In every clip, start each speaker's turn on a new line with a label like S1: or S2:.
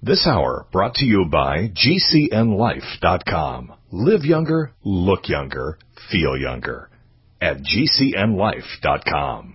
S1: This hour brought to you by GCNLife.com. Live younger, look younger, feel younger. At GCNLife.com.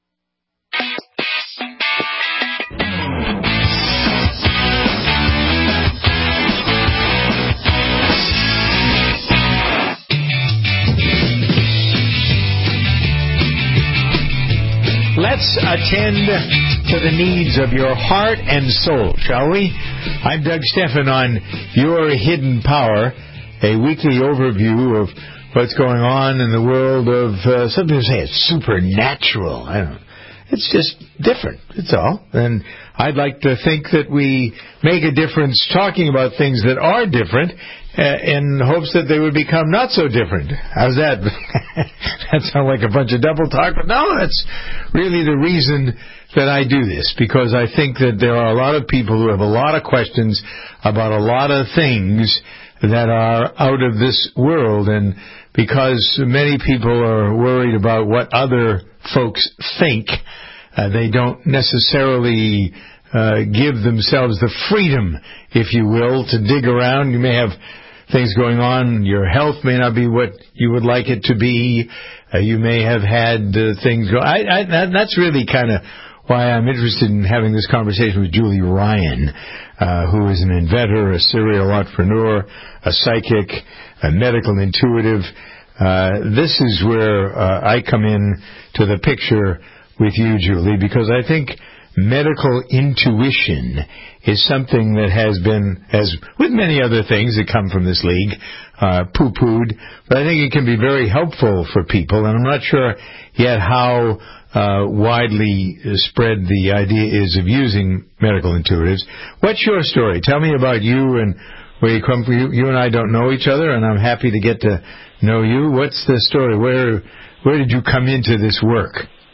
S2: Let's attend to the needs of your heart and soul, shall we? I'm Doug Steffen on Your Hidden Power, a weekly overview of what's going on in the world of, some people say it's supernatural. I don't know. It's just different, that's all. And I'd like to think that we make a difference talking about things that are different in hopes that they would become not so different. How's that? That sounds like a bunch of double talk, but no, that's really the reason that I do this, because I think that there are a lot of people who have a lot of questions about a lot of things that are out of this world, and because many people are worried about what other folks think, they don't necessarily give themselves the freedom, if you will, to dig around. You may have things going on. Your health may not be what you would like it to be. You may have had things go. That's really kind of why I'm interested in having this conversation with Julie Ryan, who is an inventor, a serial entrepreneur, a psychic, a medical intuitive. This is where I come in to the picture with you, Julie, because I think medical intuition is something that has been, as with many other things that come from this league, poo-pooed, but I think it can be very helpful for people, and I'm not sure yet how widely spread the idea is of using medical intuitives. What's your story? Tell me about you and where you come from. You and I don't know each other, and I'm happy to get to know you. What's the story? Where did you come into this work?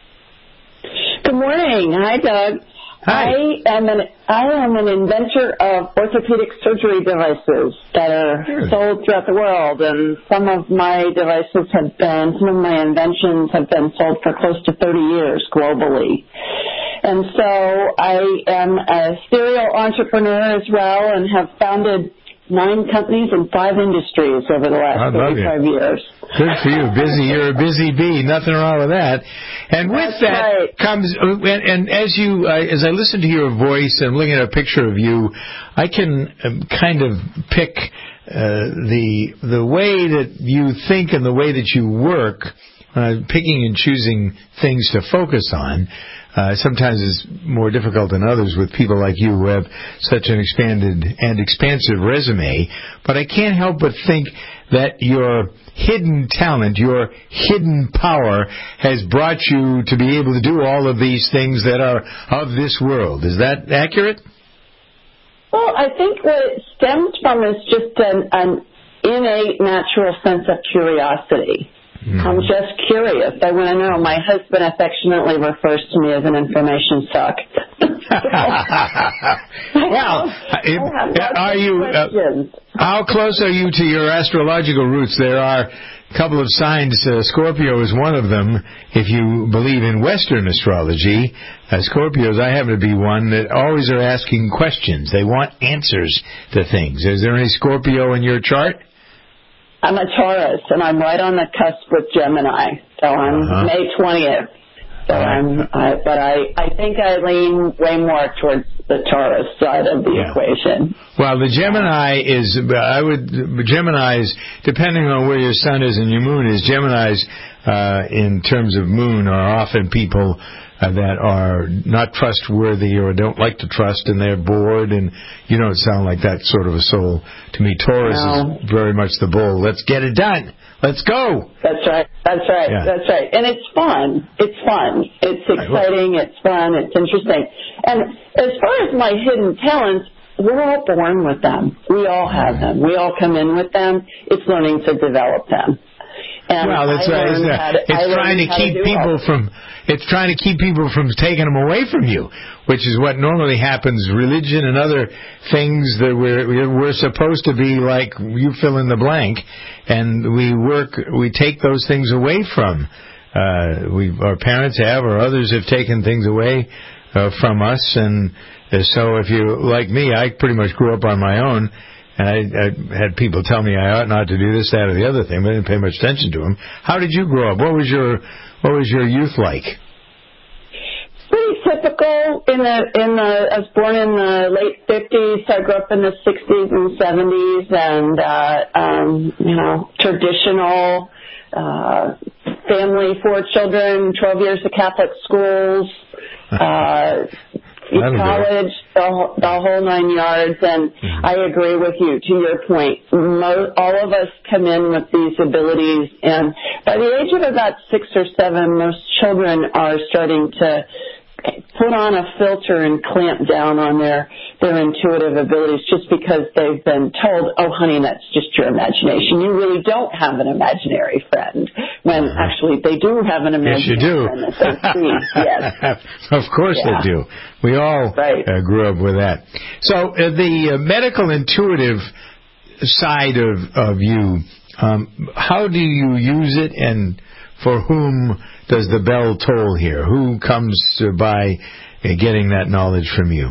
S3: Good morning. Hi, Doug.
S2: Hi.
S3: I am an inventor of orthopedic surgery devices that are sold throughout the world, and some of my inventions have been sold for close to 30 years globally. And so I am a serial entrepreneur as well, and have founded 9 companies in 5 industries over the last 35 years.
S2: Good for you. Busy. You're a busy bee. Nothing wrong with that. And with that comes, and as I listen to your voice and looking at a picture of you, I can kind of pick the way that you think and the way that you work, picking and choosing things to focus on. Sometimes it's more difficult than others with people like you who have such an expanded and expansive resume. But I can't help but think that your hidden talent, your hidden power, has brought you to be able to do all of these things that are of this world. Is that accurate?
S3: Well, I think what it stems from is just an innate natural sense of curiosity. I'm just curious. I want to know. My husband affectionately refers to me as an information suck.
S2: Well, how close are you to your astrological roots? There are a couple of signs. Scorpio is one of them. If you believe in Western astrology, Scorpios, I happen to be one, that always are asking questions. They want answers to things. Is there any Scorpio in your chart?
S3: I'm a Taurus, and I'm right on the cusp with Gemini. So I'm May 20th. So I think I lean way more towards the Taurus side of the equation.
S2: Well, the Gemini Geminis, depending on where your sun is and your moon is, Geminis, in terms of moon, are often people that are not trustworthy or don't like to trust, and they're bored, and you don't sound like that sort of a soul to me. Taurus is very much the bull. Let's get it done. Let's go.
S3: That's right. Yeah. That's right. And it's fun. It's exciting. It's fun. It's interesting. And as far as my hidden talents, we're all born with them. We all have them. We all come in with them. It's learning to develop them. And
S2: that's right. It's trying to keep people from taking them away from you, which is what normally happens. Religion and other things that we're supposed to be like, you fill in the blank, and we take those things away from. Our parents have, or others have taken things away from us. And so if you, like me, I pretty much grew up on my own. And I had people tell me I ought not to do this, that, or the other thing, but I didn't pay much attention to them. How did you grow up? What was your youth like?
S3: Pretty typical. I was born in the late 50s. So I grew up in the 60s and 70s, and traditional family, 4 children, 12 years of Catholic schools. College, the whole 9 yards, and I agree with you. To your point, all of us come in with these abilities, and by the age of about 6 or 7, most children are starting to put on a filter and clamp down on their intuitive abilities just because they've been told, oh, honey, that's just your imagination. You really don't have an imaginary friend, when actually they do have an imaginary friend that they see. Yes.
S2: Of course they do. We all grew up with that. So the medical intuitive side of you, how do you use it, and for whom does the bell toll here? Who comes by getting that knowledge from you?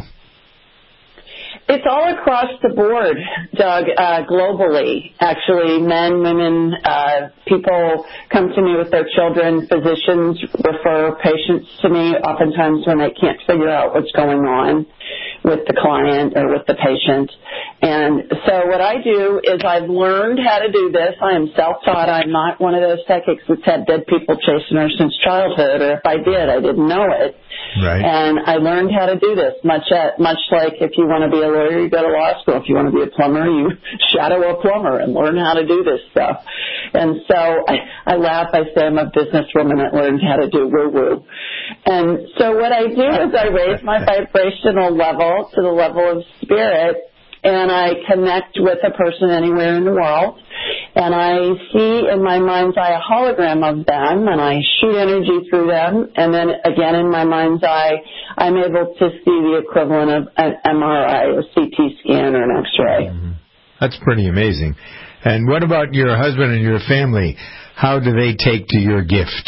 S3: It's all across the board, Doug, globally. Actually, men, women, people come to me with their children. Physicians refer patients to me oftentimes when they can't figure out what's going on with the client or with the patient. And so what I do is I've learned how to do this. I am self-taught. I'm not one of those psychics that's had dead people chasing her since childhood, or if I did, I didn't know it.
S2: Right.
S3: And I learned how to do this, much like if you want to be a lawyer, you go to law school. If you want to be a plumber, you shadow a plumber and learn how to do this stuff. And so I laugh. I say I'm a businesswoman that learned how to do woo-woo. And so what I do is I raise my vibrational level to the level of spirit, and I connect with a person anywhere in the world, and I see in my mind's eye a hologram of them, and I shoot energy through them, and then again in my mind's eye, I'm able to see the equivalent of an MRI, a CT scan, or an X-ray.
S2: Mm-hmm. That's pretty amazing. And what about your husband and your family? How do they take to your gift?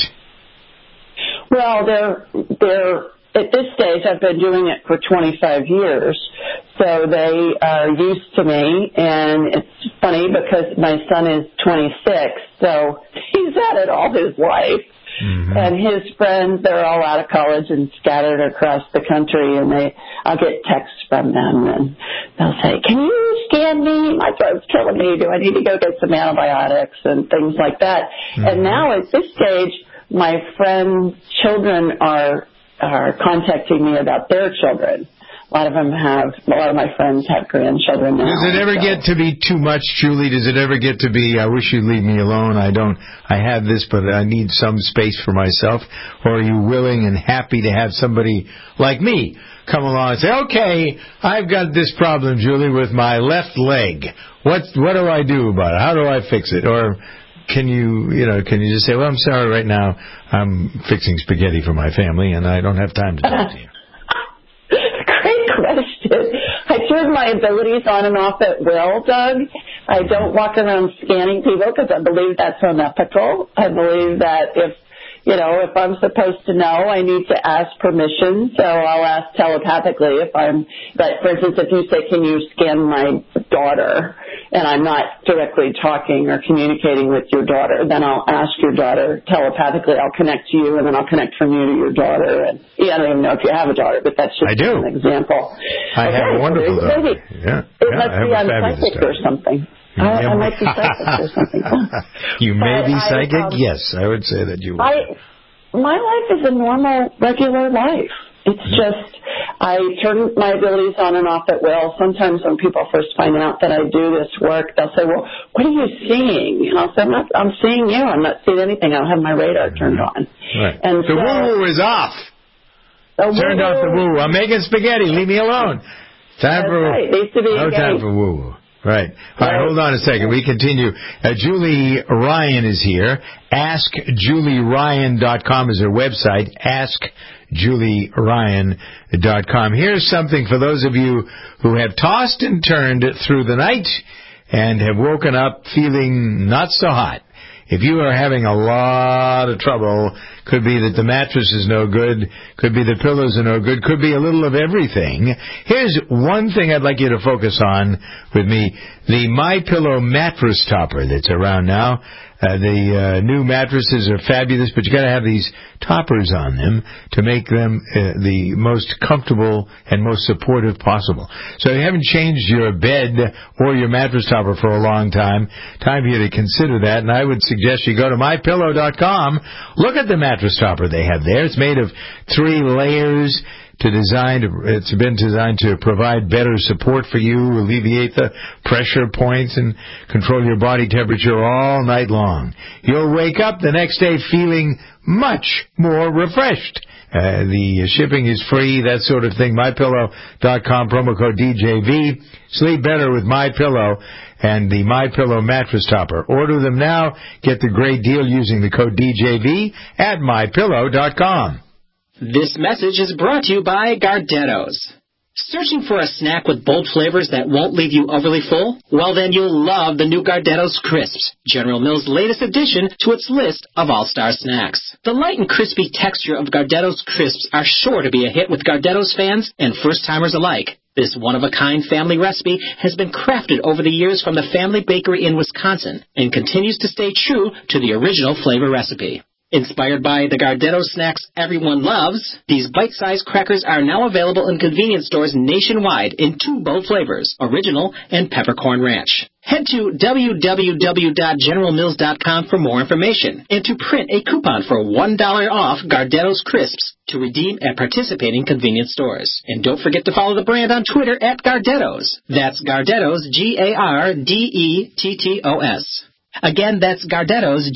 S3: Well, they're at this stage, I've been doing it for 25 years, so they are used to me, and it's funny because my son is 26, so he's had it all his life. Mm-hmm. And his friends, they're all out of college and scattered across the country, and I'll get texts from them, and they'll say, can you scan me? My throat's killing me. Do I need to go get some antibiotics and things like that? Mm-hmm. And now at this stage, my friends' children are contacting me about their children. A lot of my friends have grandchildren now.
S2: Does it ever get to be too much, Julie? Does it ever get to be, I wish you'd leave me alone, I have this, but I need some space for myself? Or are you willing and happy to have somebody like me come along and say, okay, I've got this problem, Julie, with my left leg. What do I do about it? How do I fix it? Or can you just say, well, I'm sorry, right now I'm fixing spaghetti for my family and I don't have time to talk to you?
S3: Great question. I turn my abilities on and off at will, Doug. I don't walk around scanning people because I believe that's unethical. I believe that if I'm supposed to know, I need to ask permission. So I'll ask telepathically but for instance, if you say, can you scan my daughter? And I'm not directly talking or communicating with your daughter, then I'll ask your daughter telepathically. I'll connect to you, and then I'll connect from you to your daughter. And I don't even know if you have a daughter, but that's just an example.
S2: I have a wonderful daughter.
S3: It must be I'm psychic or something. I might be psychic or something.
S2: You may be psychic? Yes, I would say that you would.
S3: My life is a normal, regular life. It's just I turn my abilities on and off at will. Sometimes when people first find out that I do this work, they'll say, well, what are you seeing? And I'll say, I'm seeing you. I'm not seeing anything. I don't have my radar turned on.
S2: Right. And the woo-woo is off. Turned off the woo-woo. I'm making spaghetti. Leave me alone. Time for woo-woo. Right. All right, hold on a second. We continue. Julie Ryan is here. AskJulieRyan.com is her website. AskJulieRyan.com. Here's something for those of you who have tossed and turned through the night and have woken up feeling not so hot. If you are having a lot of trouble, could be that the mattress is no good, could be the pillows are no good, could be a little of everything. Here's one thing I'd like you to focus on with me, the MyPillow mattress topper that's around now. The new mattresses are fabulous, but you got to have these toppers on them to make them the most comfortable and most supportive possible. So if you haven't changed your bed or your mattress topper for a long time for you to consider that, and I would suggest you go to mypillow.com, look at the mattress topper they have there. It's made of 3 layers. It's been designed to provide better support for you, alleviate the pressure points, and control your body temperature all night long. You'll wake up the next day feeling much more refreshed. The shipping is free, that sort of thing. MyPillow.com, promo code DJV. Sleep better with MyPillow and the MyPillow mattress topper. Order them now. Get the great deal using the code DJV at MyPillow.com.
S4: This message is brought to you by Gardetto's. Searching for a snack with bold flavors that won't leave you overly full? Well, then you'll love the new Gardetto's Crisps, General Mills' latest addition to its list of all-star snacks. The light and crispy texture of Gardetto's Crisps are sure to be a hit with Gardetto's fans and first-timers alike. This one-of-a-kind family recipe has been crafted over the years from the family bakery in Wisconsin and continues to stay true to the original flavor recipe. Inspired by the Gardetto's snacks everyone loves, these bite-sized crackers are now available in convenience stores nationwide in 2 bold flavors, Original and Peppercorn Ranch. Head to www.generalmills.com for more information and to print a coupon for $1 off Gardetto's Crisps to redeem at participating convenience stores. And don't forget to follow the brand on Twitter at Gardetto's. That's Gardetto's, Gardettos. Again, that's Gardetto's,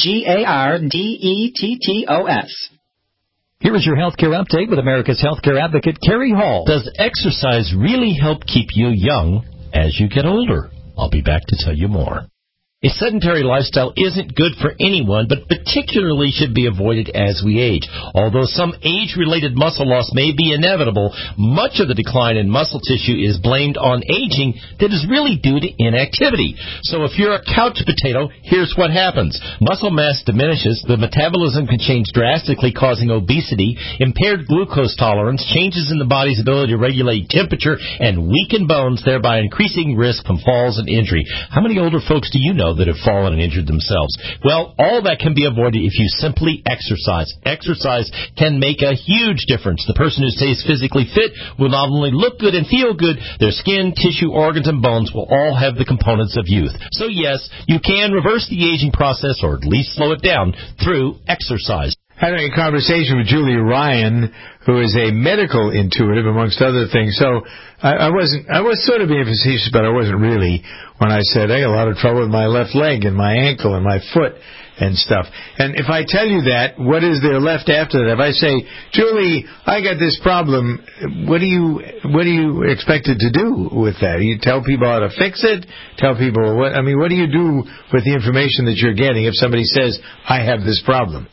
S4: Gardettos.
S5: Here is your healthcare update with America's healthcare advocate, Carrie Hall.
S6: Does exercise really help keep you young as you get older? I'll be back to tell you more. A sedentary lifestyle isn't good for anyone, but particularly should be avoided as we age. Although some age-related muscle loss may be inevitable, much of the decline in muscle tissue is blamed on aging that is really due to inactivity. So if you're a couch potato, here's what happens. Muscle mass diminishes, the metabolism can change drastically, causing obesity, impaired glucose tolerance, changes in the body's ability to regulate temperature, and weaken bones, thereby increasing risk from falls and injury. How many older folks do you know that have fallen and injured themselves? Well, all that can be avoided if you simply exercise. Exercise can make a huge difference. The person who stays physically fit will not only look good and feel good, their skin, tissue, organs, and bones will all have the components of youth. So yes, you can reverse the aging process, or at least slow it down, through exercise.
S2: Having a conversation with Julie Ryan, who is a medical intuitive, amongst other things. So I was sort of being facetious, but I wasn't really when I said I got a lot of trouble with my left leg and my ankle and my foot and stuff. And if I tell you that, what is there left after that? If I say, Julie, I got this problem, what do you expect it to do with that? You tell people how to fix it? Tell people what do you do with the information that you're getting if somebody says, I have this problem?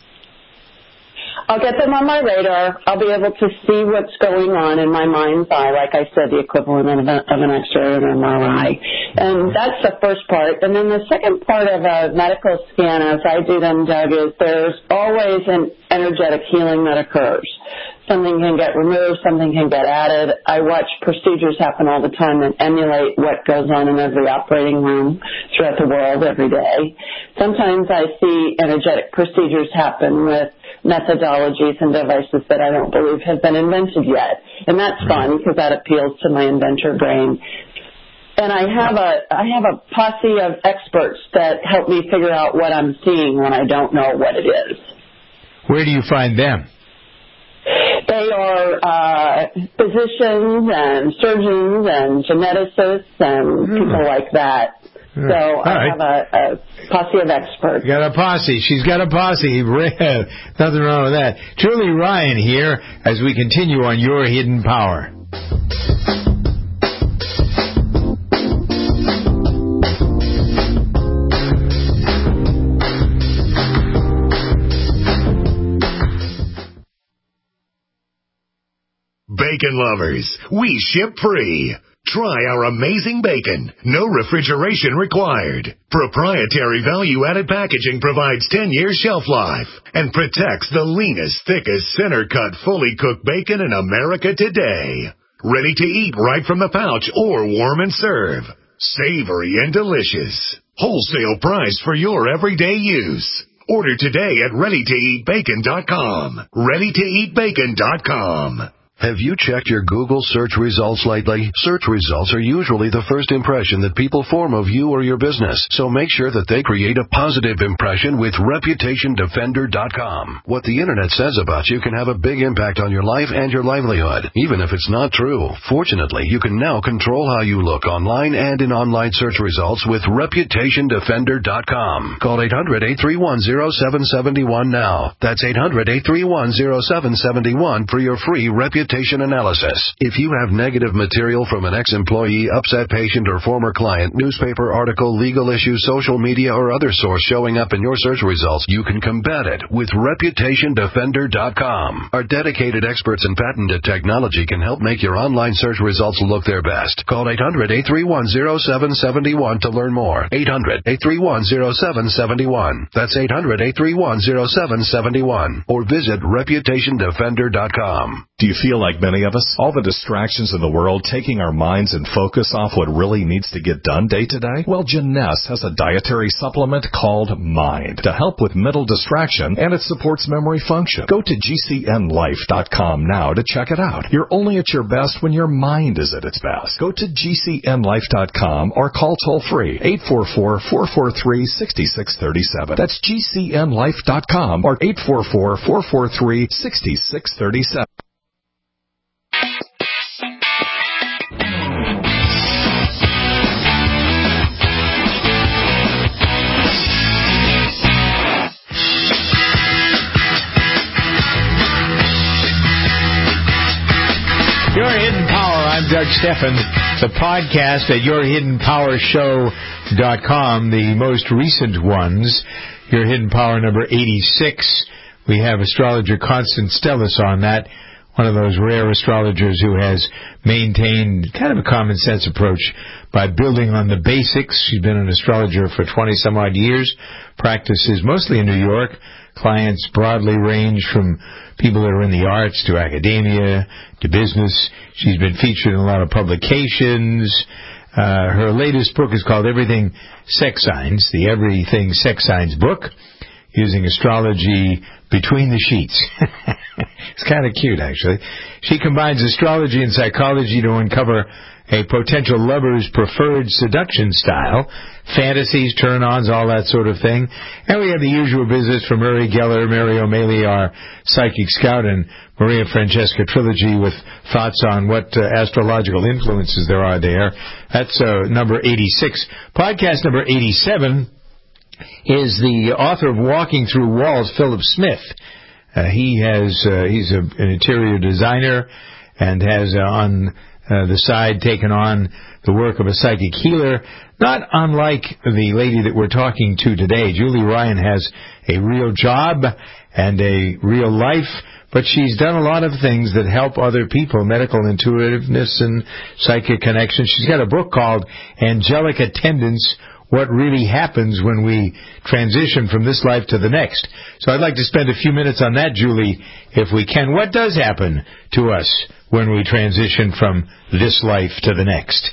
S3: I'll get them on my radar. I'll be able to see what's going on in my mind's eye, like I said, the equivalent of an X-ray or an MRI. And that's the first part. And then the second part of a medical scan, as I do them, Doug, is there's always an energetic healing that occurs. Something can get removed, something can get added. I watch procedures happen all the time and emulate what goes on in every operating room throughout the world every day. Sometimes I see energetic procedures happen with methodologies and devices that I don't believe have been invented yet. And that's fun because that appeals to my inventor brain. And I have a posse of experts that help me figure out what I'm seeing when I don't know what it is.
S2: Where do you find them?
S3: They are physicians and surgeons and geneticists and people like that. So I have a posse of experts.
S2: You got a posse. She's got a posse. Nothing wrong with that. Julie Ryan here as we continue on Your Hidden Power.
S1: Bacon lovers, we ship free. Try our amazing bacon. No refrigeration required. Proprietary value-added packaging provides 10 years shelf life and protects the leanest, thickest, center-cut, fully cooked bacon in America today. Ready to eat right from the pouch or warm and serve. Savory and delicious. Wholesale price for your everyday use. Order today at ReadyToEatBacon.com. ReadyToEatBacon.com.
S7: Have you checked your Google search results lately? Search results are usually the first impression that people form of you or your business, so make sure that they create a positive impression with ReputationDefender.com. What the Internet says about you can have a big impact on your life and your livelihood, even if it's not true. Fortunately, you can now control how you look online and in online search results with ReputationDefender.com. Call 800-831-0771 now. That's 800-831-0771 for your free reputation analysis. If you have negative material from an ex-employee, upset patient, or former client, newspaper article, legal issue, social media, or other source showing up in your search results, you can combat it with ReputationDefender.com. Our dedicated experts in patented technology can help make your online search results look their best. Call 800-831-0771 to learn more. 800-831-0771. That's 800-831-0771. Or visit ReputationDefender.com.
S1: Do you feel like many of us? All the distractions in the world taking our minds and focus off what really needs to get done day to day? Well, Jeunesse has a dietary supplement called Mind to help with mental distraction, and it supports memory function. Go to GCNLife.com now to check it out. You're only at your best when your mind is at its best. Go to GCNLife.com or call toll-free 844-443-6637. That's GCNLife.com or 844-443-6637.
S2: Your Hidden Power. I'm Doug Stephan. The podcast at YourHiddenPowerShow.com, the most recent ones. Your Hidden Power number 86. We have astrologer Constance Stellis on that, one of those rare astrologers who has maintained kind of a common sense approach by building on the basics. She's been an astrologer for 20-some-odd years, practices mostly in New York. Clients broadly range from people that are in the arts to academia to business. She's been featured in a lot of publications. Her latest book is called Everything Sex Signs, the Everything Sex Signs book, using astrology between the sheets. It's kind of cute, actually. She combines astrology and psychology to uncover a potential lover's preferred seduction style, fantasies, turn-ons, all that sort of thing. And we have the usual visits from Uri Geller, Mary O'Malley, our psychic scout, and Maria Francesca Trilogy with thoughts on what astrological influences there are there. That's number 86. Podcast number 87 is the author of Walking Through Walls, Philip Smith. He's an interior designer and has on the side taken on the work of a psychic healer, not unlike the lady that we're talking to today. Julie Ryan has a real job and a real life, but she's done a lot of things that help other people, medical intuitiveness and psychic connection. She's got a book called Angelic Attendance, What Really Happens When We Transition from This Life to the Next. So I'd like to spend a few minutes on that, Julie, if we can. What does happen to us when we transition from this life to the next?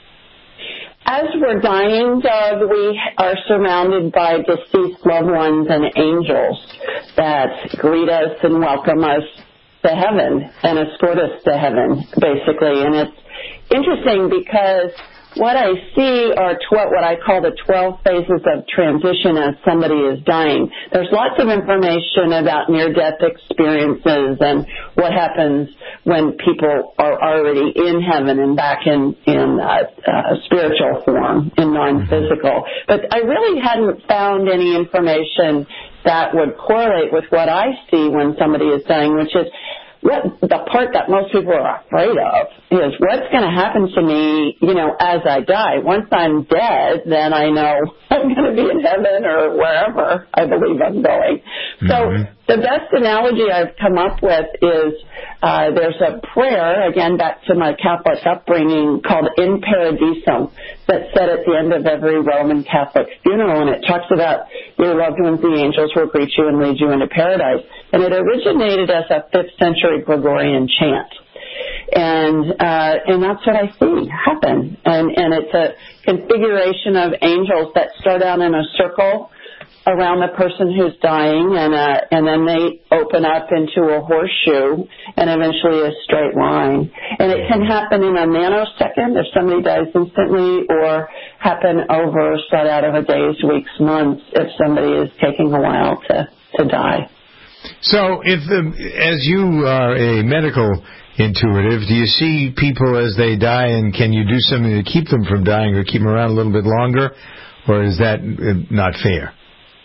S3: As we're dying, Doug, we are surrounded by deceased loved ones and angels that greet us and welcome us to heaven and escort us to heaven, basically. And it's interesting because what I see are what I call the 12 phases of transition as somebody is dying. There's lots of information about near-death experiences and what happens when people are already in heaven and back in spiritual form, in non-physical. But I really hadn't found any information that would correlate with what I see when somebody is dying, which is the part that most people are afraid of is what's going to happen to me, as I die. Once I'm dead, then I know I'm going to be in heaven or wherever I believe I'm going. So The best analogy I've come up with is there's a prayer, again, back to my Catholic upbringing, called In Paradisum, that's said at the end of every Roman Catholic funeral, and it talks about your loved ones, the angels, will greet you and lead you into paradise. And it originated as a 5th century Gregorian chant. And that's what I see happen. And it's a configuration of angels that start out in a circle around the person who's dying, and then they open up into a horseshoe and eventually a straight line. And it can happen in a nanosecond if somebody dies instantly, or happen over, start out over days, weeks, months if somebody is taking a while to die.
S2: So as you are a medical intuitive, do you see people as they die, and can you do something to keep them from dying or keep them around a little bit longer, or is that not fair?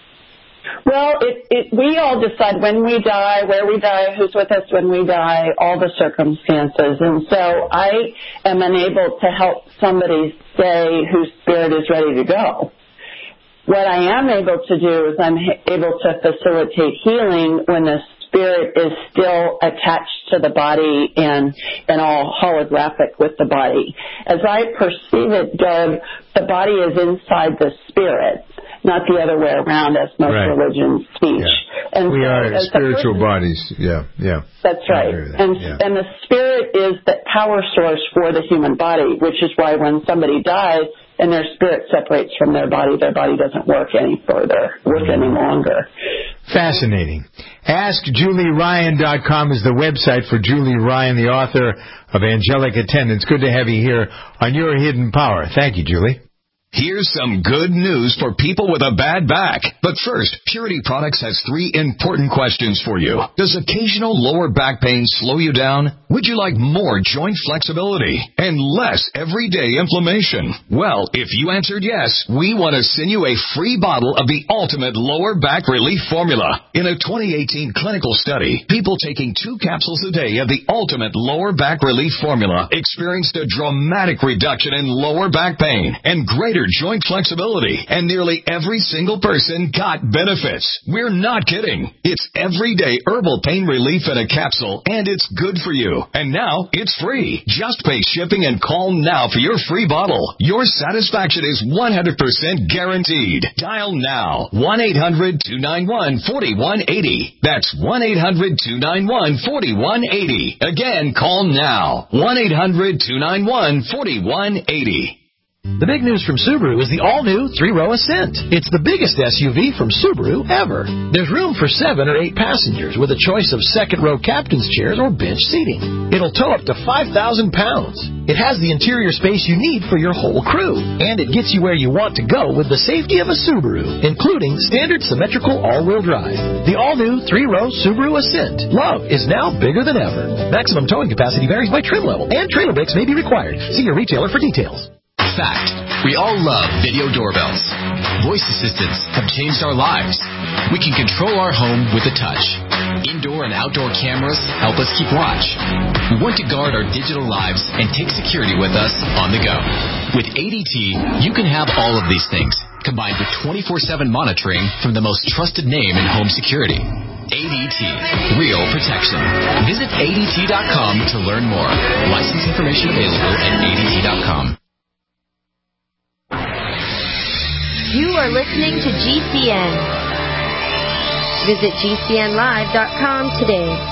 S3: Well, we all decide when we die, where we die, who's with us when we die, all the circumstances. And so I am unable to help somebody say whose spirit is ready to go. What I am able to do is I'm able to facilitate healing when the spirit is still attached to the body and all holographic with the body. As I perceive it, Doug, the body is inside the spirit, not the other way around, as most religions teach.
S2: Yeah.
S3: And
S2: we
S3: so,
S2: are spiritual bodies. Yeah.
S3: That's right. And the spirit is the power source for the human body, which is why when somebody dies and their spirit separates from their body doesn't work any longer.
S2: Fascinating. AskJulieRyan.com is the website for Julie Ryan, the author of Angelic Attendants. Good to have you here on Your Hidden Power. Thank you, Julie.
S8: Here's some good news for people with a bad back. But first, Purity Products has 3 important questions for you. Does occasional lower back pain slow you down? Would you like more joint flexibility and less everyday inflammation? Well, if you answered yes, we want to send you a free bottle of the ultimate lower back relief formula. In a 2018 clinical study, people taking 2 capsules a day of the ultimate lower back relief formula experienced a dramatic reduction in lower back pain and greater joint flexibility, and nearly every single person got benefits. We're not kidding. It's everyday herbal pain relief in a capsule, and it's good for you. And now it's free. Just pay shipping and call now for your free bottle. Your satisfaction is 100% guaranteed. Dial now. 1-800-291-4180. That's 1-800-291-4180. Again, call now. 1-800-291-4180.
S9: The big news from Subaru is the all-new 3-row Ascent. It's the biggest SUV from Subaru ever. There's room for 7 or 8 passengers with a choice of second-row captain's chairs or bench seating. It'll tow up to 5,000 pounds. It has the interior space you need for your whole crew. And it gets you where you want to go with the safety of a Subaru, including standard symmetrical all-wheel drive. The all-new 3-row Subaru Ascent. Love is now bigger than ever. Maximum towing capacity varies by trim level, and trailer brakes may be required. See your retailer for details.
S10: Fact. We all love video doorbells. Voice assistants have changed our lives. We can control our home with a touch. Indoor and outdoor cameras help us keep watch. We want to guard our digital lives and take security with us on the go. With ADT, you can have all of these things, combined with 24/7 monitoring from the most trusted name in home security. ADT. Real protection. Visit ADT.com to learn more. License information available at ADT.com.
S11: You are listening to GCN. Visit GCNlive.com today.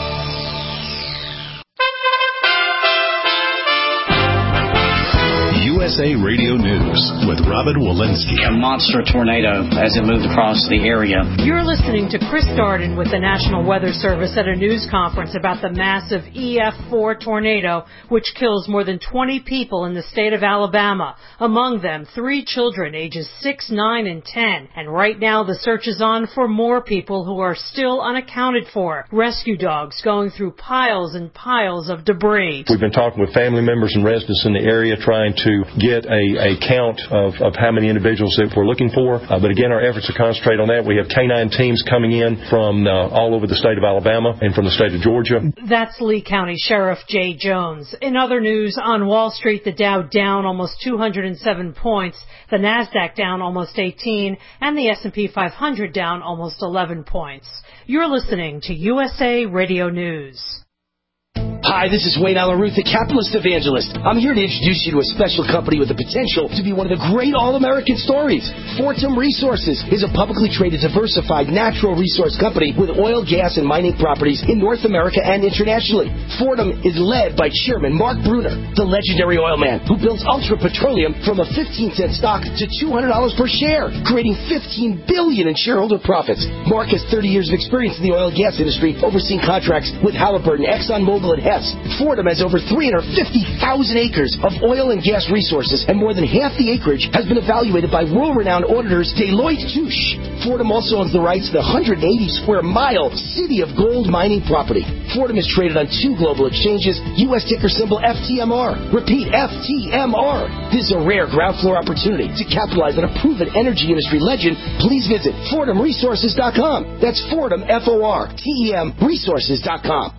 S12: USA Radio News with Robin Walensky.
S13: A monster tornado as it moved across the area.
S14: You're listening to Chris Darden with the National Weather Service at a news conference about the massive EF4 tornado, which kills more than 20 people in the state of Alabama. Among them, 3 children ages 6, 9, and 10. And right now the search is on for more people who are still unaccounted for. Rescue dogs going through piles and piles of debris.
S15: We've been talking with family members and residents in the area trying to get a count of how many individuals that we're looking for. But again, our efforts are concentrated on that. We have K-9 teams coming in from all over the state of Alabama and from the state of Georgia.
S14: That's Lee County Sheriff Jay Jones. In other news, on Wall Street, the Dow down almost 207 points, the Nasdaq down almost 18, and the S&P 500 down almost 11 points. You're listening to USA Radio News.
S16: Hi, this is Wayne Alaruth, the capitalist evangelist. I'm here to introduce you to a special company with the potential to be one of the great all-American stories. Fortum Resources is a publicly traded, diversified natural resource company with oil, gas, and mining properties in North America and internationally. Fortum is led by Chairman Mark Bruner, the legendary oil man who builds Ultra Petroleum from a 15-cent stock to $200 per share, creating $15 billion in shareholder profits. Mark has 30 years of experience in the oil and gas industry, overseeing contracts with Halliburton, ExxonMobil, and Hess. Fortum has over 350,000 acres of oil and gas resources, and more than half the acreage has been evaluated by world-renowned auditors Deloitte Touche. Fortum also owns the rights to the 180-square-mile City of Gold mining property. Fortum is traded on 2 global exchanges, U.S. ticker symbol FTMR. Repeat, FTMR. This is a rare ground floor opportunity to capitalize on a proven energy industry legend. Please visit FortumResources.com. That's Fortum, F-O-R-T-E-M, Resources.com.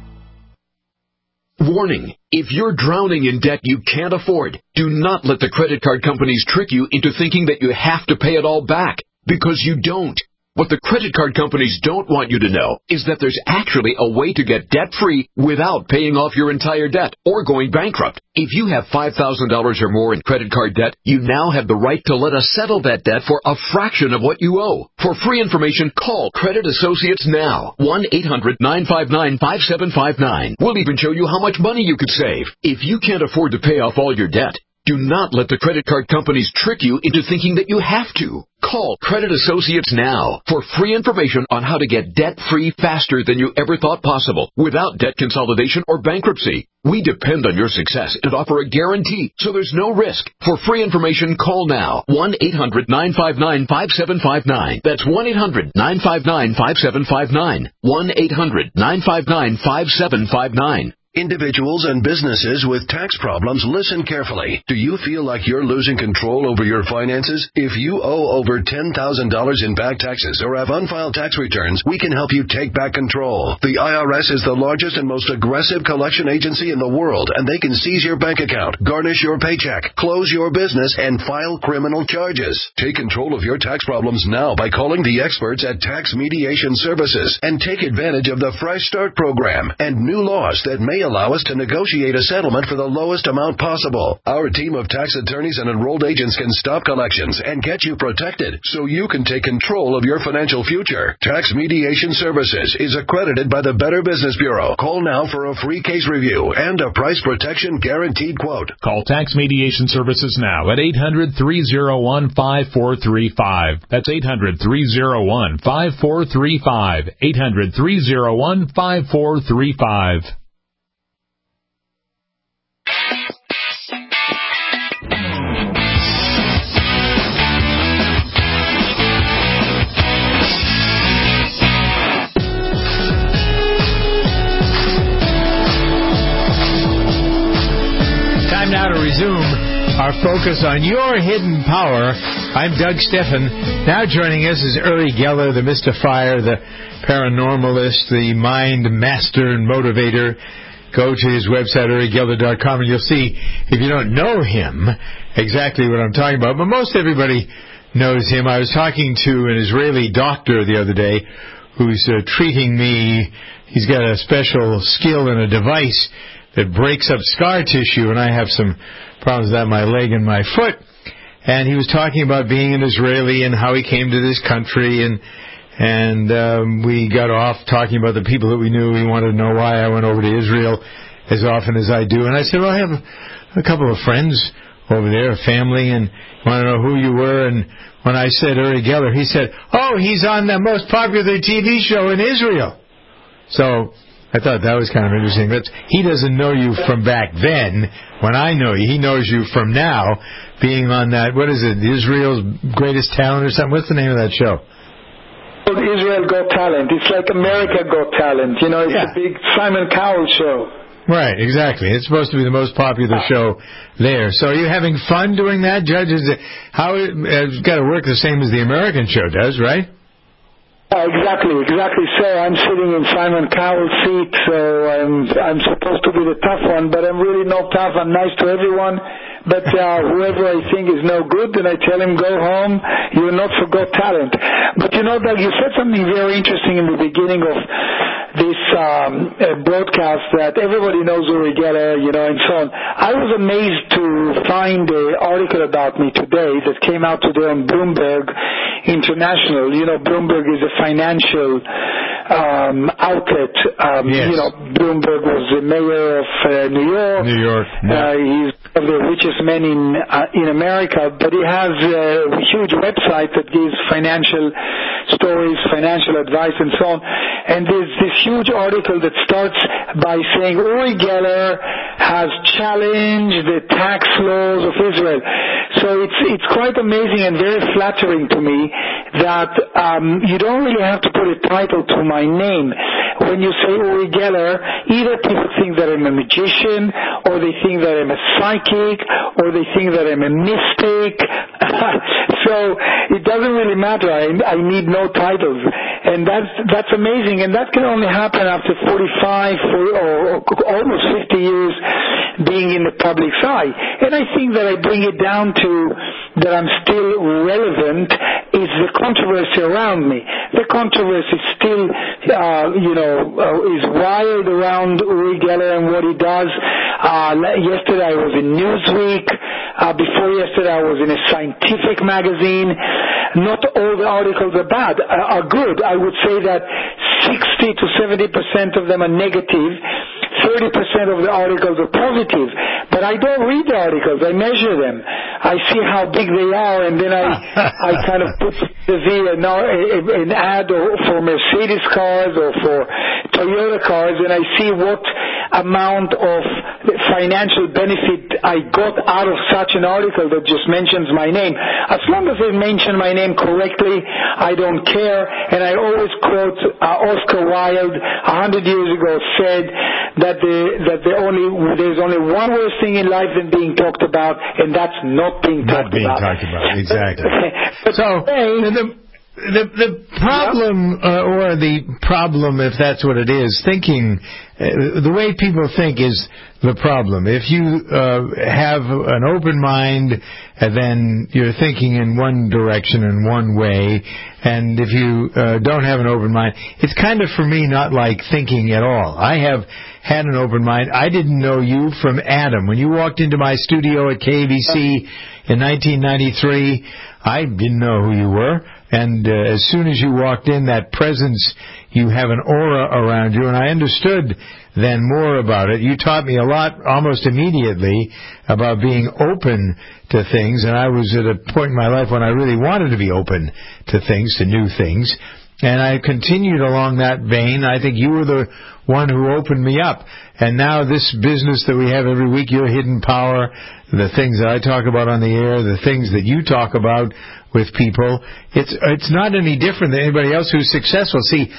S17: Warning, if you're drowning in debt you can't afford, do not let the credit card companies trick you into thinking that you have to pay it all back, because you don't. What the credit card companies don't want you to know is that there's actually a way to get debt-free without paying off your entire debt or going bankrupt. If you have $5,000 or more in credit card debt, you now have the right to let us settle that debt for a fraction of what you owe. For free information, call Credit Associates now. 1-800-959-5759. We'll even show you how much money you could save. If you can't afford to pay off all your debt, do not let the credit card companies trick you into thinking that you have to. Call Credit Associates now for free information on how to get debt-free faster than you ever thought possible without debt consolidation or bankruptcy. We depend on your success and offer a guarantee, so there's no risk. For free information, call now. 1-800-959-5759. That's 1-800-959-5759. 1-800-959-5759.
S7: Individuals and businesses with tax problems, listen carefully. Do you feel like you're losing control over your finances? If you owe over $10,000 in back taxes or have unfiled tax returns, we can help you take back control. The IRS is the largest and most aggressive collection agency in the world, and they can seize your bank account, garnish your paycheck, close your business, and file criminal charges. Take control of your tax problems now by calling the experts at Tax Mediation Services and take advantage of the Fresh Start program and new laws that may allow us to negotiate a settlement for the lowest amount possible. Our team of tax attorneys and enrolled agents can stop collections and get you protected so you can take control of your financial future. Tax Mediation Services is accredited by the Better Business Bureau. Call now for a free case review and a price protection guaranteed quote.
S18: Call Tax Mediation Services now at 800-301-5435. That's 800-301-5435. 800-301-5435.
S2: Now to resume our focus on your hidden power. I'm Doug Steffen. Now joining us is Uri Geller, the mystifier, the paranormalist, the mind master and motivator. Go to his website, urigeller.com, and you'll see, if you don't know him, exactly what I'm talking about. But most everybody knows him. I was talking to an Israeli doctor the other day who's treating me. He's got a special skill and a device that breaks up scar tissue, and I have some problems with that, my leg and my foot. And he was talking about being an Israeli and how he came to this country, and we got off talking about the people that we knew. He wanted to know why I went over to Israel as often as I do. And I said, well, I have a couple of friends over there, a family, and want to know who you were. And when I said Uri Geller, he said, oh, he's on the most popular TV show in Israel. So I thought that was kind of interesting. But he doesn't know you from back then, when I know you. He knows you from now, being on that, what is it, Israel's Greatest Talent or something? What's the name of that show?
S19: Israel Got Talent. It's like America Got Talent. You know, it's a big Simon Cowell show.
S2: Right, exactly. It's supposed to be the most popular show there. So are you having fun doing that, Judge? It's got to work the same as the American show does, right?
S19: Exactly. So I'm sitting in Simon Cowell's seat, so I'm supposed to be the tough one, but I'm really not tough. I'm nice to everyone. But whoever I think is no good, then I tell him, go home, you're not for Got Talent. But Doug, you said something very interesting in the beginning of this broadcast that everybody knows Uri Geller, and so on. I was amazed to find an article about me today that came out today on Bloomberg International. Bloomberg is a financial outlet.
S2: Yes.
S19: Bloomberg was the mayor of New York. He's one of the richest men in America, but he has a huge website that gives financial stories, financial advice, and so on. And there's this huge article that starts by saying Uri Geller has challenged the tax laws of Israel. So it's quite amazing and very flattering to me that you don't really have to put a title to my name. When you say Uri Geller, either people think that I'm a magician, or they think that I'm a psychic, or they think that I'm a mystic. So it doesn't really matter. I need no titles. And that's amazing. And that can only happen after 45 or almost 50 years being in the public's eye. And I think that I bring it down to that I'm still relevant is the controversy around me. The controversy still, is wild around Uri Geller and what he does. Yesterday I was in Newsweek. Before yesterday I was in a scientific magazine. Not all the articles are good. I would say that 60 to 70% of them are negative. 30% of the articles are positive. But I don't read the articles. I measure them. I see how big they are, and then I kind of put an ad for Mercedes cars or for Toyota cars, and I see what amount of financial benefit I got out of such an article that just mentions my name. As long as they mention my name correctly, I don't care. And I always quote Oscar Wilde, 100 years ago, said that there's only one worse thing in life than being talked about, and that's not being talked about.
S2: Exactly. So the problem, or the problem, if that's what it is, thinking, the way people think is the problem. If you have an open mind, then you're thinking in one direction in one way, and if you don't have an open mind, it's kind of, for me, not like thinking at all. I have had an open mind. I didn't know you from Adam. When you walked into my studio at KABC in 1993, I didn't know who you were. And as soon as you walked in, that presence, you have an aura around you, and I understood then more about it. You taught me a lot almost immediately about being open to things, and I was at a point in my life when I really wanted to be open to things, to new things. And I continued along that vein. I think you were the one who opened me up. And now this business that we have every week, your hidden power, the things that I talk about on the air, the things that you talk about with people, it's not any different than anybody else who's successful. See,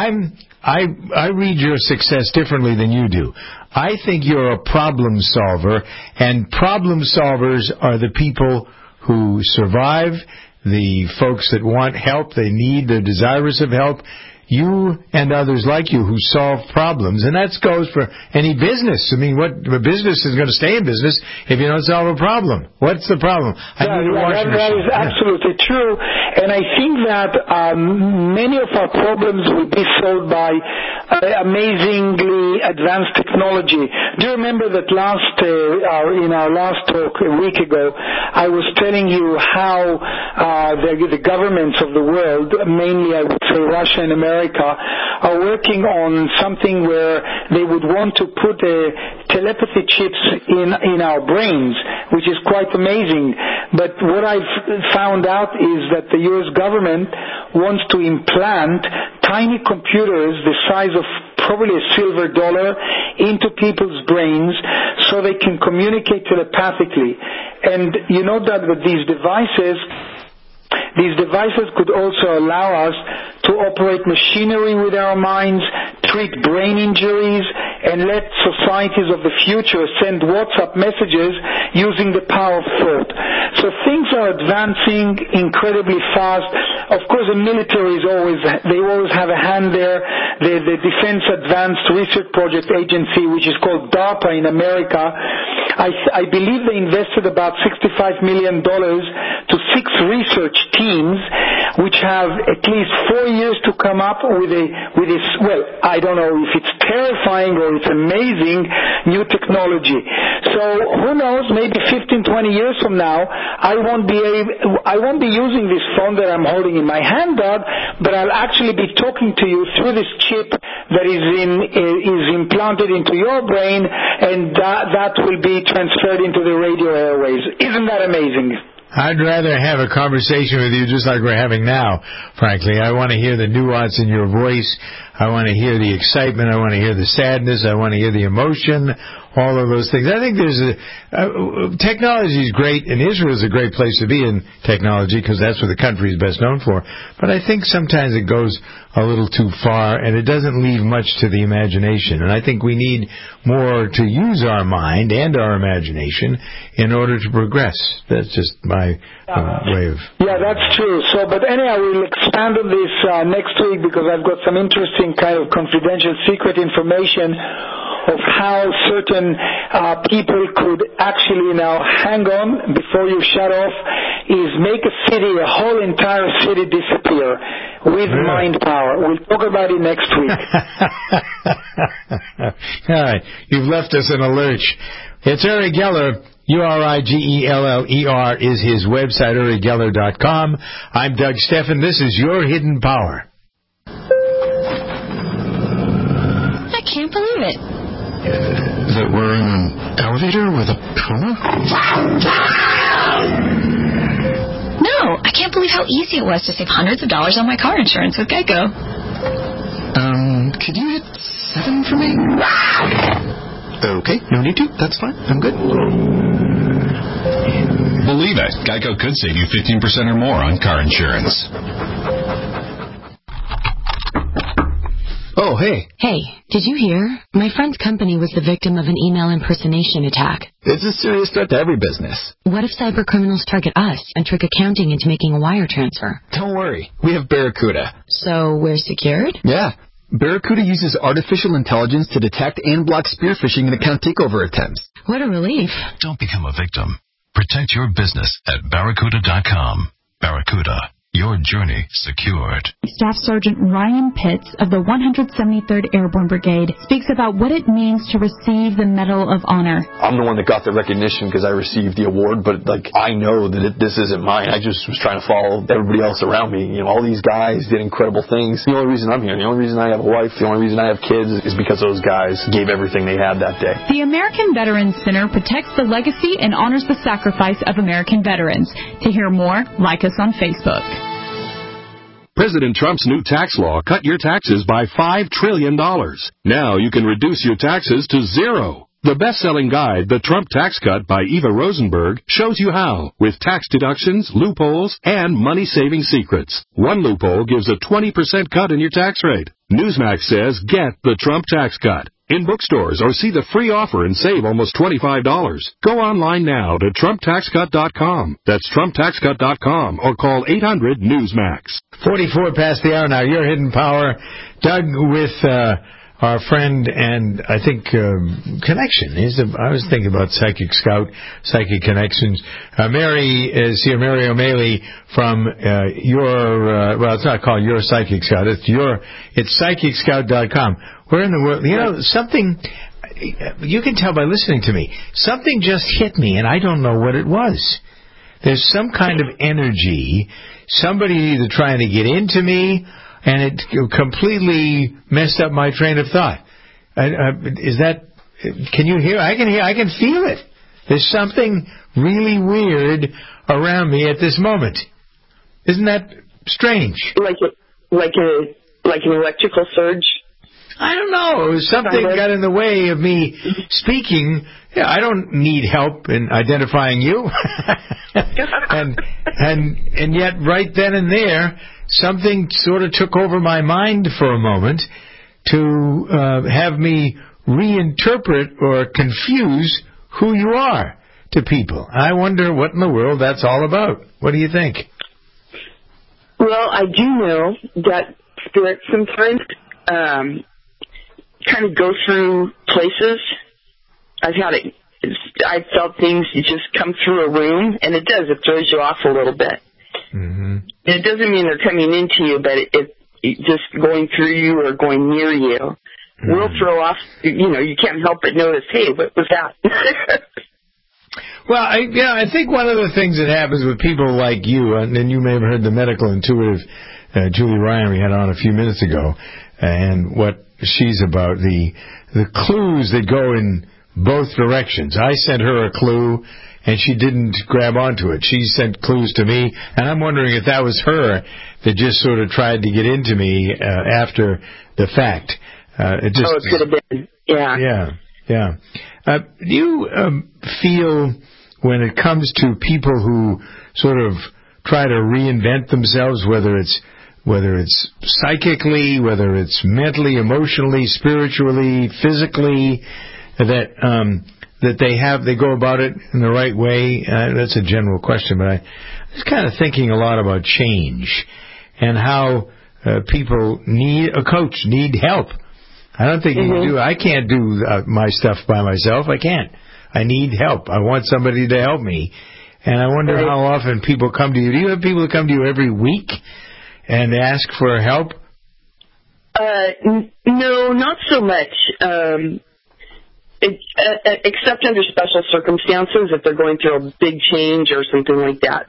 S2: I read your success differently than you do. I think you're a problem solver, and problem solvers are the people who survive, the folks that want help, they're desirous of help. You and others like you who solve problems, and that goes for any business. I mean, what business is going to stay in business if you don't solve a problem? What's the problem?
S19: That is absolutely true, and I think that many of our problems will be solved by amazingly advanced technology. Do you remember that in our last talk a week ago, I was telling you how the governments of the world, mainly I would say Russia and America, are working on something where they would want to put telepathy chips in our brains, which is quite amazing. But what I've found out is that the U.S. government wants to implant tiny computers the size of probably a silver dollar into people's brains so they can communicate telepathically. And you know that with these devices could also allow us to operate machinery with our minds, treat brain injuries, and let societies of the future send WhatsApp messages using the power of thought. So things are advancing incredibly fast. Of course, the military always have a hand there. The Defense Advanced Research Project Agency, which is called DARPA in America, I believe they invested about $65 million to 6 research teams, which have at least 4 years to come up with this, well, I don't know if it's terrifying or it's amazing new technology. So who knows, maybe 15, 20 years from now, I won't be using this phone that I'm holding in my hand, Doug, but I'll actually be talking to you through this chip that is implanted into your brain, and that will be transferred into the radio airwaves. Isn't that amazing?
S2: I'd rather have a conversation with you just like we're having now, frankly. I want to hear the nuance in your voice. I want to hear the excitement. I want to hear the sadness. I want to hear the emotion, all of those things. I think technology is great, and Israel is a great place to be in technology because that's what the country is best known for. But I think sometimes it goes a little too far, and it doesn't leave much to the imagination. And I think we need more to use our mind and our imagination in order to progress. That's just my way of...
S19: Yeah, that's true. But anyhow, we'll expand on this next week because I've got some interesting kind of confidential secret information of how certain people could actually, now hang on before you shut off, is make a whole entire city disappear with mind power. We'll talk about it next week.
S2: All right. You've left us in a lurch. It's Uri Geller. URIGELLER is his website, UriGeller.com. I'm Doug Steffen. This is Your Hidden Power.
S20: I can't believe it.
S21: That we're in an elevator with a puma?
S20: No, I can't believe how easy it was to save hundreds of dollars on my car insurance with Geico.
S21: Could you hit 7 for me? Okay, no need to. That's fine. I'm good.
S12: Believe it, Geico could save you 15% or more on car insurance.
S21: Oh, hey.
S22: Hey, did you hear? My friend's company was the victim of an email impersonation attack.
S21: It's a serious threat to every business.
S22: What if cyber criminals target us and trick accounting into making a wire transfer?
S21: Don't worry. We have Barracuda.
S22: So we're secured?
S21: Yeah. Barracuda uses artificial intelligence to detect and block spear phishing and account takeover attempts.
S22: What a relief.
S12: Don't become a victim. Protect your business at Barracuda.com. Barracuda. Your journey secured.
S23: Staff Sergeant Ryan Pitts of the 173rd Airborne Brigade speaks about what it means to receive the Medal of Honor.
S24: I'm the one that got the recognition because I received the award, but I know that this isn't mine. I just was trying to follow everybody else around me. All these guys did incredible things. The only reason I'm here, the only reason I have a wife, the only reason I have kids is because those guys gave everything they had that day.
S23: The American Veterans Center protects the legacy and honors the sacrifice of American veterans. To hear more, like us on Facebook.
S25: President Trump's new tax law cut your taxes by $5 trillion. Now you can reduce your taxes to zero. The best-selling guide, The Trump Tax Cut by Eva Rosenberg, shows you how, with tax deductions, loopholes, and money-saving secrets. One loophole gives a 20% cut in your tax rate. Newsmax says, get The Trump Tax Cut in bookstores or see the free offer and save almost $25. Go online now to TrumpTaxCut.com. That's TrumpTaxCut.com or call 800-NEWSMAX.
S2: 44 past the hour now. Your Hidden Power. Doug with our friend and I think connection. I was thinking about Psychic Scout, Psychic Connections. Mary O'Malley from well, it's not called Your Psychic Scout. It's PsychicScout.com. Where in the world? Something, you can tell by listening to me, something just hit me, and I don't know what it was. There's some kind of energy, somebody either trying to get into me, and it completely messed up my train of thought. Can you hear? I can feel it. There's something really weird around me at this moment. Isn't that strange?
S3: Like an electrical surge?
S2: I don't know. It was something got in the way of me speaking. Yeah, I don't need help in identifying you. and yet right then and there, something sort of took over my mind for a moment to have me reinterpret or confuse who you are to people. I wonder what in the world that's all about. What do you think?
S1: Well, I do know that spirits sometimes kind of go through places. I've felt things just come through a room, and it does. It throws you off a little bit.
S2: Mm-hmm.
S1: It doesn't mean they're coming into you, but it just going through you or going near you will throw off. You can't help but notice, hey, what was that?
S2: Well, I think one of the things that happens with people like you, and you may have heard the medical intuitive Julie Ryan we had on a few minutes ago, and what she's about, the clues that go in both directions. I sent her a clue, and she didn't grab onto it. She sent clues to me, and I'm wondering if that was her that just sort of tried to get into me after the fact. It
S1: could have been. Yeah.
S2: Yeah. Do you feel when it comes to people who sort of try to reinvent themselves, whether it's psychically, whether it's mentally, emotionally, spiritually, physically, that they go about it in the right way? That's a general question, but I was kind of thinking a lot about change and how people need a coach, need help. I don't think you can do. I can't do my stuff by myself. I can't. I need help. I want somebody to help me. And I wonder how often people come to you. Do you have people who come to you every week and ask for help?
S1: No, not so much. Except under special circumstances, if they're going through a big change or something like that.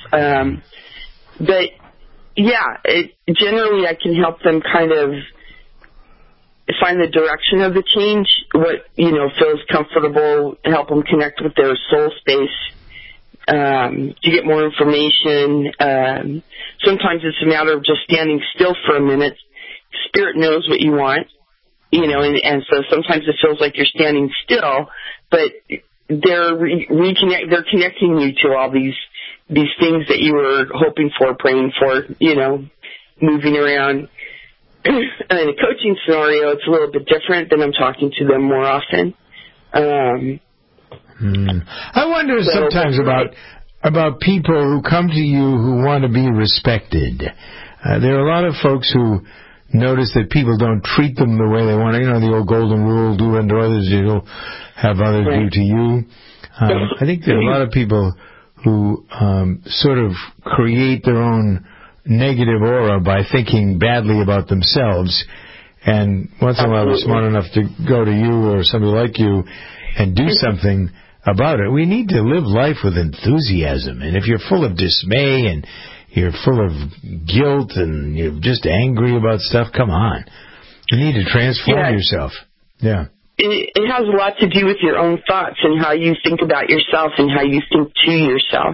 S1: But generally I can help them kind of find the direction of the change, what feels comfortable, help them connect with their soul space, to get more information. Sometimes it's a matter of just standing still for a minute. Spirit knows what you want, and so sometimes it feels like you're standing still, but they're connecting you to all these things that you were hoping for, praying for, moving around. In a coaching scenario, it's a little bit different. Then I'm talking to them more often.
S2: I wonder sometimes about people who come to you who want to be respected. There are a lot of folks who notice that people don't treat them the way they want. The old golden rule: do unto others, you'll have others do to you. I think there are a lot of people who sort of create their own negative aura by thinking badly about themselves, and once in a while they're smart enough to go to you or somebody like you and do something about it. We need to live life with enthusiasm, and if you're full of dismay and you're full of guilt and you're just angry about stuff, come on. You need to transform yourself. Yeah.
S1: It has a lot to do with your own thoughts and how you think about yourself and how you think to yourself.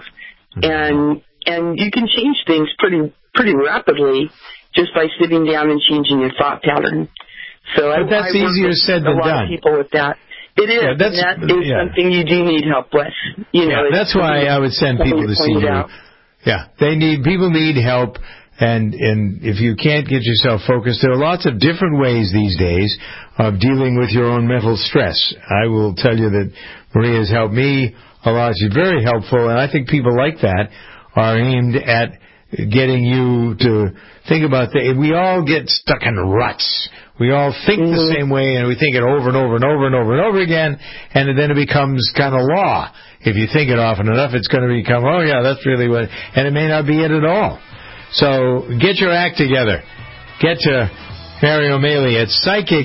S1: And you can change things pretty rapidly just by sitting down and changing your thought pattern. So
S2: but that's easier said than done.
S1: A lot of people with that. It is. And that is something you do need help with.
S2: That's why I would send people to see you. Yeah, people need help. And if you can't get yourself focused, there are lots of different ways these days of dealing with your own mental stress. I will tell you that Maria has helped me a lot. She's very helpful, and I think people like that are aimed at getting you to think about things. We all get stuck in ruts. We all think the same way, and we think it over and over and over and over and over again, and then it becomes kind of law. If you think it often enough, it's going to become, oh, yeah, that's really what, and it may not be it at all. So get your act together. Get to Mary O'Malley at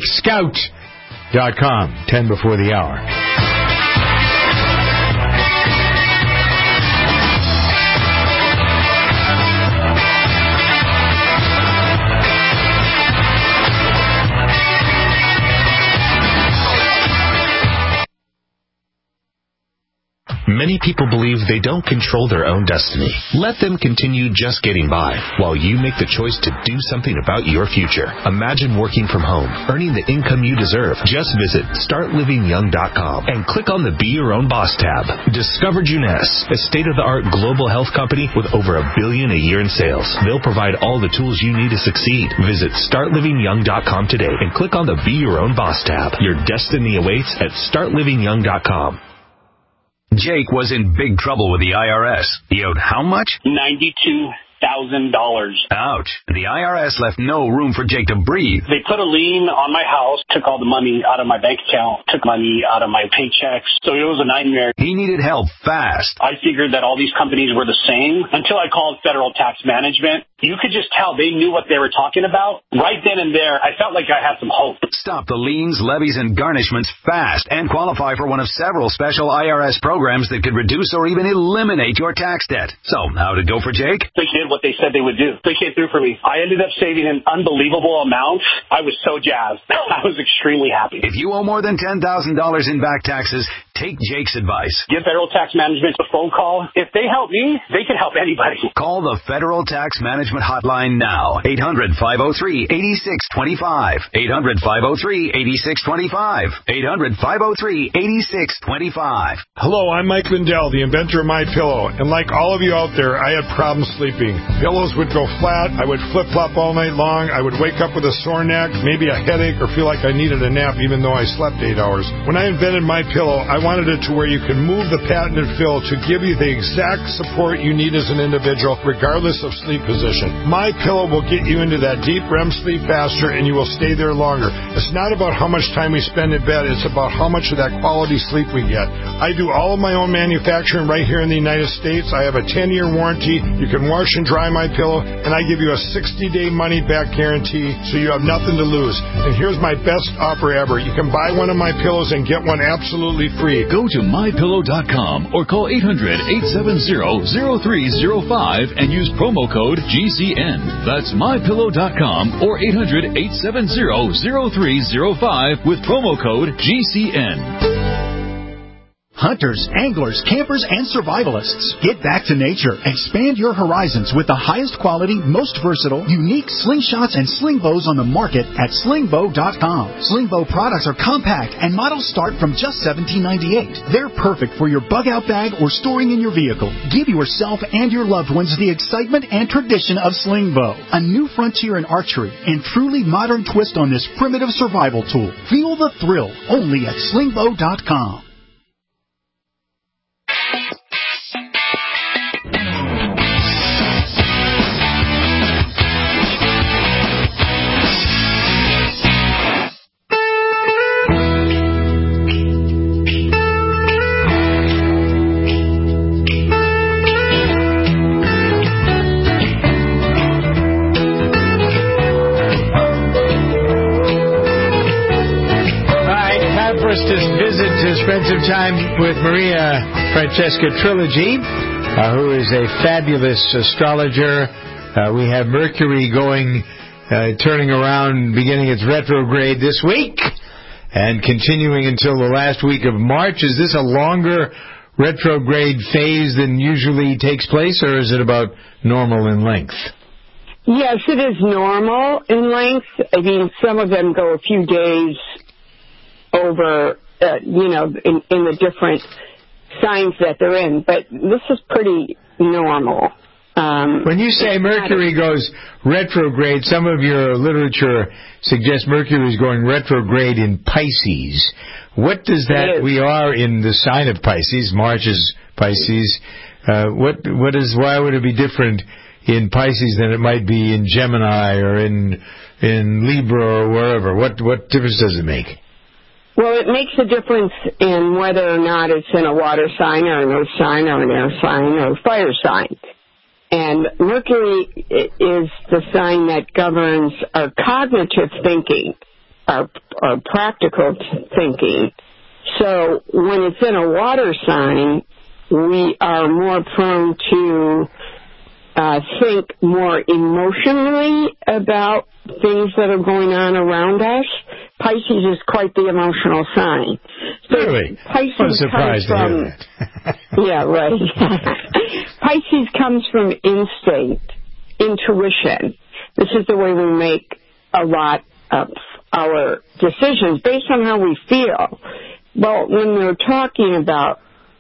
S2: PsychicScout.com, 10 before the hour.
S12: Many
S4: Many people believe they don't control their own destiny. Let them continue just getting by while you make the choice to do something about your future. Imagine working from home, earning the income you deserve. Just visit startlivingyoung.com and click on the Be Your Own Boss tab. Discover Juness, a state-of-the-art global health company with over $1 billion a year in sales. They'll provide all the tools you need to succeed. Visit startlivingyoung.com today and click on the Be Your Own Boss tab. Your destiny awaits at startlivingyoung.com.
S5: Jake was in big trouble with the IRS. He owed how much?
S6: $92,000.
S5: Ouch. The IRS left no room for Jake to breathe.
S6: They put a lien on my house, took all the money out of my bank account, took money out of my paychecks. So it was a nightmare.
S5: He needed help fast.
S6: I figured that all these companies were the same until I called Federal Tax Management. You could just tell they knew what they were talking about. Right then and there, I felt like I had some hope.
S5: Stop the liens, levies, and garnishments fast and qualify for one of several special IRS programs that could reduce or even eliminate your tax debt. So, how'd it go for Jake?
S6: They did what they said they would do. They came through for me. I ended up saving an unbelievable amount. I was so jazzed. I was extremely happy.
S5: If you owe more than $10,000 in back taxes, take Jake's advice.
S6: Give Federal Tax Management a phone call. If they help me, they can help anybody.
S5: Call the Federal Tax Management hotline now. 800-503-8625. 800-503-8625. 800-503-8625.
S8: Hello, I'm Mike Lindell, the inventor of MyPillow. And like all of you out there, I had problems sleeping. Pillows would go flat. I would flip-flop all night long. I would wake up with a sore neck, maybe a headache, or feel like I needed a nap even though I slept 8 hours. When I invented MyPillow, I wanted it to where you can move the patented fill to give you the exact support you need as an individual, regardless of sleep position. MyPillow will get you into that deep REM sleep faster, and you will stay there longer. It's not about how much time we spend in bed. It's about how much of that quality sleep we get. I do all of my own manufacturing right here in the United States. I have a 10-year warranty. You can wash and dry MyPillow, and I give you a 60-day money-back guarantee, so you have nothing to lose. And here's my best offer ever. You can buy one of my pillows and get one absolutely free.
S9: Go to MyPillow.com or call 800-870-0305 and use promo code GCN. That's MyPillow.com or 800-870-0305 with promo code GCN.
S26: Hunters, anglers, campers, and survivalists. Get back to nature. Expand your horizons with the highest quality, most versatile, unique slingshots and sling bows on the market at slingbow.com. Slingbow products are compact and models start from just $17.98. They're perfect for your bug-out bag or storing in your vehicle. Give yourself and your loved ones the excitement and tradition of Slingbow, a new frontier in archery and truly modern twist on this primitive survival tool. Feel the thrill only at slingbow.com.
S2: Spend some time with Maria Francesca Trilogy, who is a fabulous astrologer. We have Mercury turning around, beginning its retrograde this week and continuing until the last week of March. Is this a longer retrograde phase than usually takes place, or is it about normal in length?
S3: Yes, it is normal in length. I mean, some of them go a few days over, in the different signs that they're in. But this is pretty normal.
S2: When you say Mercury goes retrograde, some of your literature suggests Mercury is going retrograde in Pisces. What does that? We are in the sign of Pisces. March is Pisces. Why would it be different in Pisces than it might be in Gemini or in Libra or wherever? What difference does it make?
S3: Well, it makes a difference in whether or not it's in a water sign or an earth sign or an air sign or a fire sign. And Mercury is the sign that governs our cognitive thinking, our practical thinking. So when it's in a water sign, we are more prone to think more emotionally about things that are going on around us. Pisces is quite the emotional sign. So
S2: really?
S3: Pisces
S2: I'm surprised to hear that.
S10: Yeah, right. Pisces comes from instinct, intuition. This is the way we make a lot of our decisions based on how we feel. Well, when we're talking about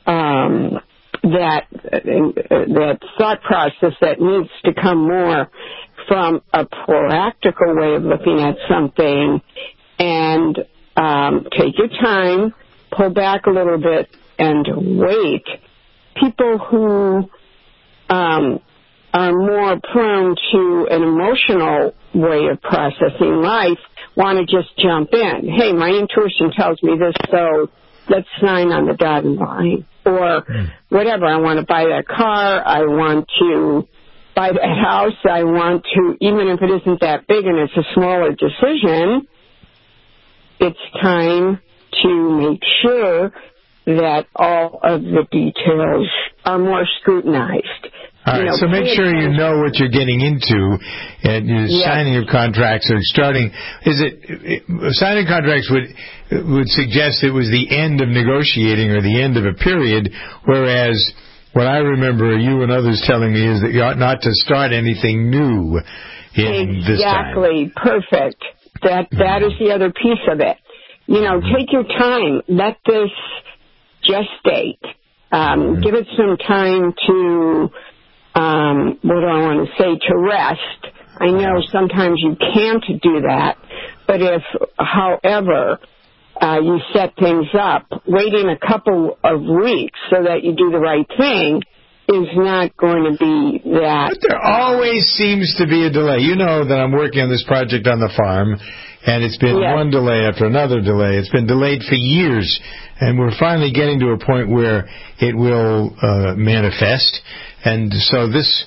S10: that thought process that needs to come more from a practical way of looking at something, and take your time, pull back a little bit, and wait. People who are more prone to an emotional way of processing life want to just jump in. Hey, my intuition tells me this, so let's sign on the dotted line. Or whatever, I want to buy that car, I want to buy that house, I want to, even if it isn't that big and it's a smaller decision, it's time to make sure that all of the details are more scrutinized.
S2: All right, so make sure you know what you're getting into, and you're signing your contracts or starting. Signing contracts would suggest it was the end of negotiating or the end of a period, whereas what I remember you and others telling me is that you ought not to start anything new in this time.
S10: Exactly, perfect. That is the other piece of it. Take your time. Let this gestate. Give it some time to, what do I want to say, to rest. I know sometimes you can't do that, but if, however, you set things up, waiting a couple of weeks so that you do the right thing is not going to be that.
S2: But there always seems to be a delay. You know that I'm working on this project on the farm, and it's been one delay after another delay. It's been delayed for years, and we're finally getting to a point where it will manifest. And so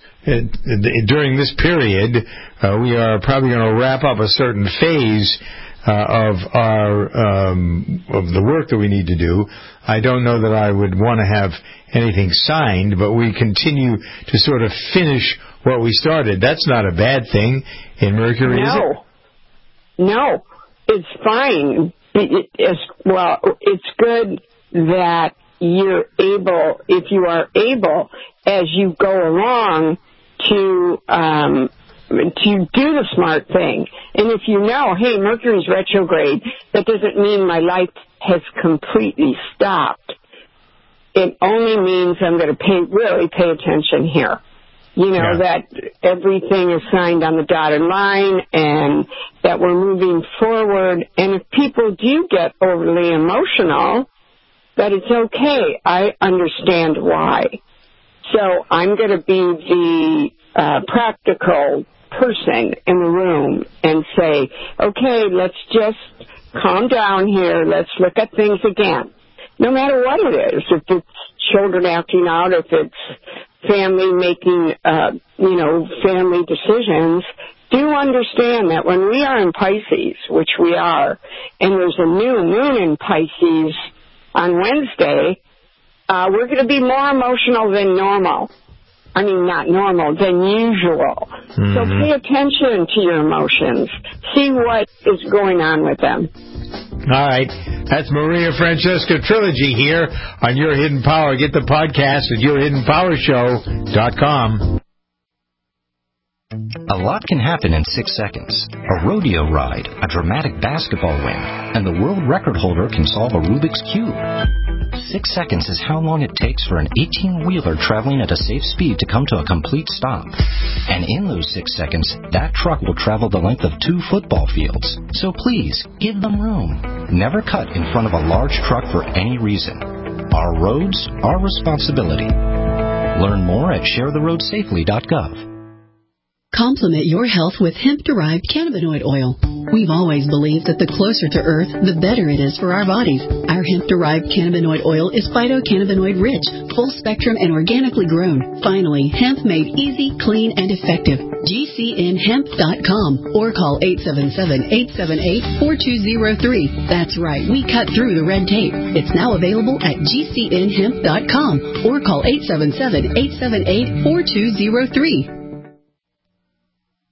S2: during this period, we are probably going to wrap up a certain phase of the work that we need to do. I don't know that I would want to have anything signed, but we continue to sort of finish what we started. That's not a bad thing in Mercury, is it?
S10: No, it's fine. It's good that you're able, if you are able, as you go along, to do the smart thing. And if you know, hey, Mercury's retrograde, that doesn't mean my life has completely stopped. It only means I'm going to really pay attention here. That everything is signed on the dotted line and that we're moving forward. And if people do get overly emotional, that it's okay. I understand why. So I'm going to be the practical person in the room and say, okay, let's just calm down here. Let's look at things again. No matter what it is, if it's children acting out, if it's family making, family decisions, do understand that when we are in Pisces, which we are, and there's a new moon in Pisces on Wednesday, we're going to be more emotional than normal. I mean, not normal, than usual. So pay attention to your emotions. See what is going on with them.
S2: All right. That's Maria Francesca Trilogy here on Your Hidden Power. Get the podcast at yourhiddenpowershow.com.
S11: A lot can happen in 6 seconds. A rodeo ride, a dramatic basketball win, and the world record holder can solve a Rubik's Cube. 6 seconds is how long it takes for an 18-wheeler traveling at a safe speed to come to a complete stop. And in those 6 seconds, that truck will travel the length of 2 football fields. So please, give them room. Never cut in front of a large truck for any reason. Our roads, our responsibility. Learn more at sharetheroadsafely.gov.
S13: Complement your health with hemp-derived cannabinoid oil. We've always believed that the closer to Earth, the better it is for our bodies. Our hemp-derived cannabinoid oil is phytocannabinoid-rich, full-spectrum, and organically grown. Finally, hemp made easy, clean, and effective. GCNhemp.com or call 877-878-4203. That's right, we cut through the red tape. It's now available at GCNhemp.com or call 877-878-4203.